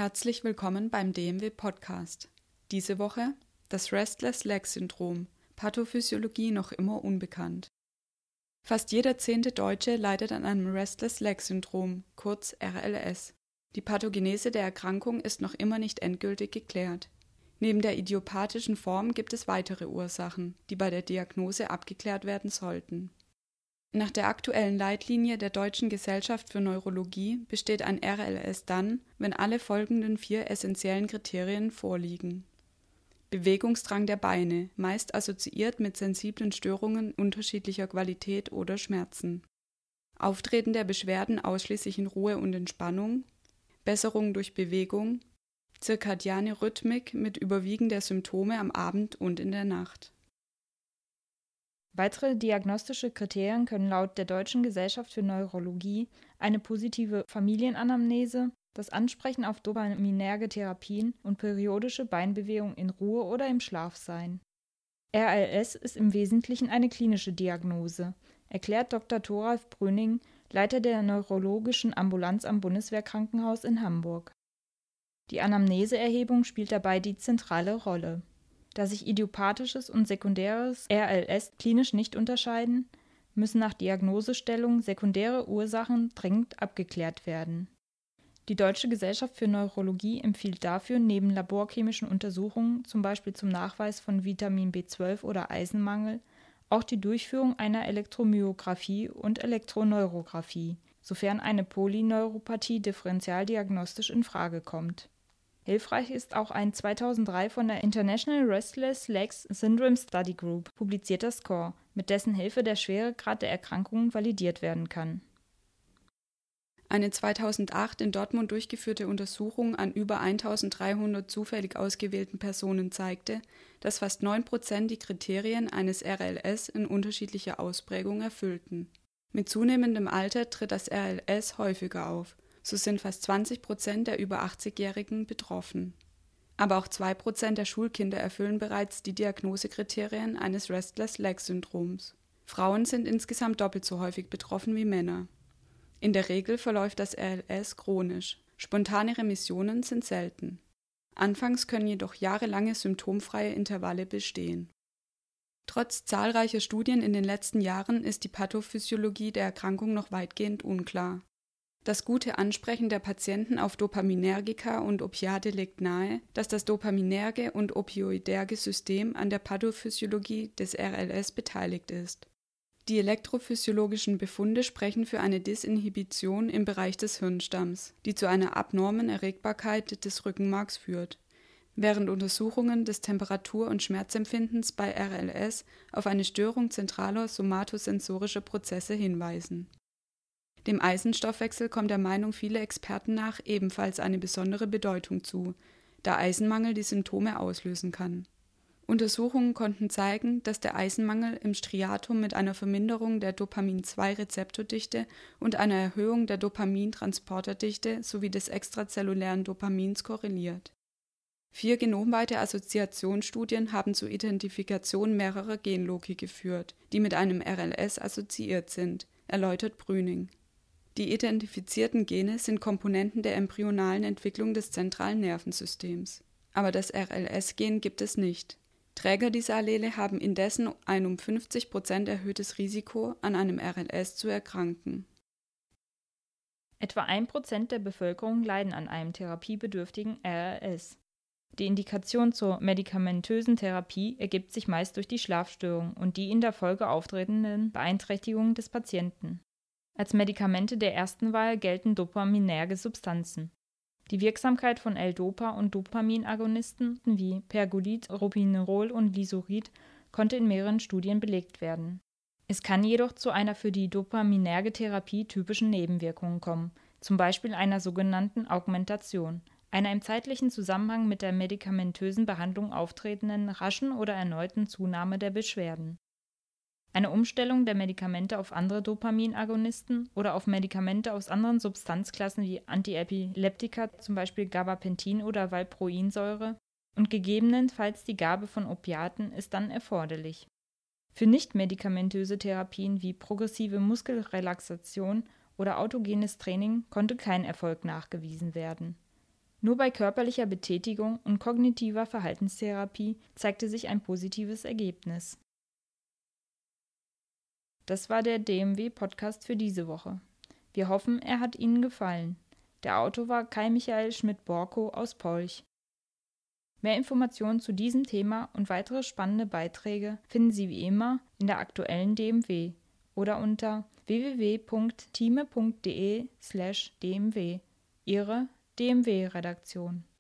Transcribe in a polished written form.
Herzlich willkommen beim DMW-Podcast. Diese Woche das Restless-Leg-Syndrom, Pathophysiologie noch immer unbekannt. Fast jeder 10. Deutsche leidet an einem Restless-Leg-Syndrom, kurz RLS. Die Pathogenese der Erkrankung ist noch immer nicht endgültig geklärt. Neben der idiopathischen Form gibt es weitere Ursachen, die bei der Diagnose abgeklärt werden sollten. Nach der aktuellen Leitlinie der Deutschen Gesellschaft für Neurologie besteht ein RLS dann, wenn alle folgenden 4 essentiellen Kriterien vorliegen. Bewegungsdrang der Beine, meist assoziiert mit sensiblen Störungen unterschiedlicher Qualität oder Schmerzen. Auftreten der Beschwerden ausschließlich in Ruhe und Entspannung. Besserung durch Bewegung. Zirkadiane Rhythmik mit Überwiegen der Symptome am Abend und in der Nacht. Weitere diagnostische Kriterien können laut der Deutschen Gesellschaft für Neurologie eine positive Familienanamnese, das Ansprechen auf dopaminerge Therapien und periodische Beinbewegung in Ruhe oder im Schlaf sein. RLS ist im Wesentlichen eine klinische Diagnose, erklärt Dr. Thoralf Brüning, Leiter der neurologischen Ambulanz am Bundeswehrkrankenhaus in Hamburg. Die Anamneseerhebung spielt dabei die zentrale Rolle. Da sich idiopathisches und sekundäres RLS klinisch nicht unterscheiden, müssen nach Diagnosestellung sekundäre Ursachen dringend abgeklärt werden. Die Deutsche Gesellschaft für Neurologie empfiehlt dafür neben laborchemischen Untersuchungen, zum Beispiel zum Nachweis von Vitamin B12 oder Eisenmangel, auch die Durchführung einer Elektromyographie und Elektroneurographie, sofern eine Polyneuropathie differentialdiagnostisch in Frage kommt. Hilfreich ist auch ein 2003 von der International Restless Legs Syndrome Study Group publizierter Score, mit dessen Hilfe der Schweregrad der Erkrankung validiert werden kann. Eine 2008 in Dortmund durchgeführte Untersuchung an über 1300 zufällig ausgewählten Personen zeigte, dass fast 9% die Kriterien eines RLS in unterschiedlicher Ausprägung erfüllten. Mit zunehmendem Alter tritt das RLS häufiger auf. So sind fast 20% der über 80-Jährigen betroffen. Aber auch 2% der Schulkinder erfüllen bereits die Diagnosekriterien eines Restless-Leg-Syndroms. Frauen sind insgesamt doppelt so häufig betroffen wie Männer. In der Regel verläuft das RLS chronisch. Spontane Remissionen sind selten. Anfangs können jedoch jahrelange symptomfreie Intervalle bestehen. Trotz zahlreicher Studien in den letzten Jahren ist die Pathophysiologie der Erkrankung noch weitgehend unklar. Das gute Ansprechen der Patienten auf Dopaminergika und Opiate legt nahe, dass das dopaminerge und opioiderge System an der Pathophysiologie des RLS beteiligt ist. Die elektrophysiologischen Befunde sprechen für eine Disinhibition im Bereich des Hirnstamms, die zu einer abnormen Erregbarkeit des Rückenmarks führt, während Untersuchungen des Temperatur- und Schmerzempfindens bei RLS auf eine Störung zentraler somatosensorischer Prozesse hinweisen. Dem Eisenstoffwechsel kommt der Meinung vieler Experten nach ebenfalls eine besondere Bedeutung zu, da Eisenmangel die Symptome auslösen kann. Untersuchungen konnten zeigen, dass der Eisenmangel im Striatum mit einer Verminderung der Dopamin-2-Rezeptordichte und einer Erhöhung der Dopamintransporterdichte sowie des extrazellulären Dopamins korreliert. 4 genomweite Assoziationsstudien haben zur Identifikation mehrerer Genloci geführt, die mit einem RLS assoziiert sind, erläutert Brüning. Die identifizierten Gene sind Komponenten der embryonalen Entwicklung des zentralen Nervensystems. Aber das RLS-Gen gibt es nicht. Träger dieser Allele haben indessen ein um 50% erhöhtes Risiko, an einem RLS zu erkranken. Etwa 1% der Bevölkerung leiden an einem therapiebedürftigen RLS. Die Indikation zur medikamentösen Therapie ergibt sich meist durch die Schlafstörung und die in der Folge auftretenden Beeinträchtigungen des Patienten. Als Medikamente der ersten Wahl gelten dopaminerge Substanzen. Die Wirksamkeit von L-Dopa und Dopaminagonisten wie Pergolid, Ropinirol und Lisurid konnte in mehreren Studien belegt werden. Es kann jedoch zu einer für die dopaminerge Therapie typischen Nebenwirkungen kommen, zum Beispiel einer sogenannten Augmentation, einer im zeitlichen Zusammenhang mit der medikamentösen Behandlung auftretenden raschen oder erneuten Zunahme der Beschwerden. Eine Umstellung der Medikamente auf andere Dopaminagonisten oder auf Medikamente aus anderen Substanzklassen wie Antiepileptika, zum Beispiel Gabapentin oder Valproinsäure, und gegebenenfalls die Gabe von Opiaten ist dann erforderlich. Für nichtmedikamentöse Therapien wie progressive Muskelrelaxation oder autogenes Training konnte kein Erfolg nachgewiesen werden. Nur bei körperlicher Betätigung und kognitiver Verhaltenstherapie zeigte sich ein positives Ergebnis. Das war der DMW-Podcast für diese Woche. Wir hoffen, er hat Ihnen gefallen. Der Autor war Kai Michael Schmidt-Borko aus Polch. Mehr Informationen zu diesem Thema und weitere spannende Beiträge finden Sie wie immer in der aktuellen DMW oder unter www.time.de/dmw. Ihre DMW-Redaktion.